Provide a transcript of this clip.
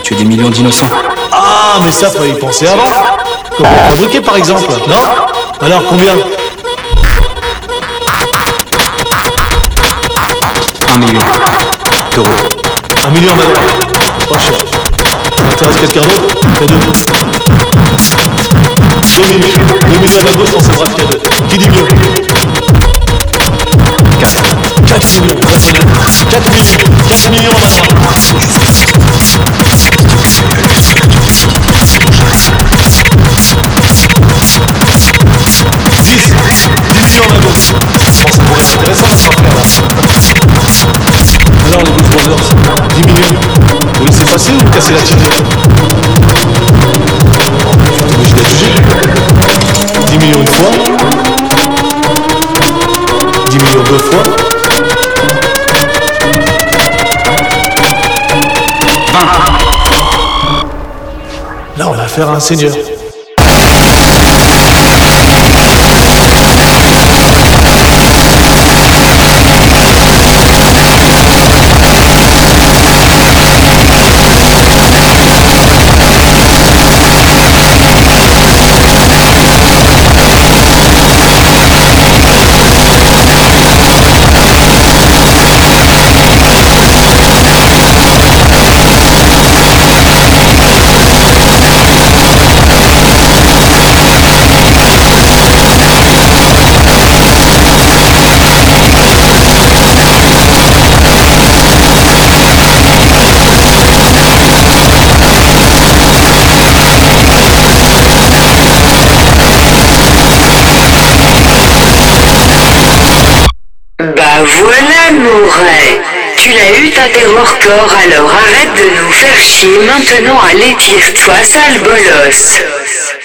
tué des millions d'innocents. Ah, mais ça, faut y penser avant. Comment fabriquer, par exemple, non? Alors, combien? 1 million d'euros. 1 million d'euros. Pas cher. Ça intéresse quelqu'un d'autre? Il y a 2 millions. 2 millions d'euros, je pense que ça sera qu'il y a 2. Qui dit mieux? 4 millions. 4 millions. 4 millions en avant. 10 millions à gauche. Je pense que ça pourrait être intéressant cette affaire là. Alors les Blues Brothers, 10 millions. Vous laissez passer ou vous cassez la tigre? Vous êtes obligé d'être jugé. 10 millions une fois. 10 millions 2 fois. 20. Là on a affaire à un seigneur. Bah voilà, Mouret. Tu l'as eu ta terror corps, alors arrête de nous faire chier maintenant, allez tire-toi, sale bolos.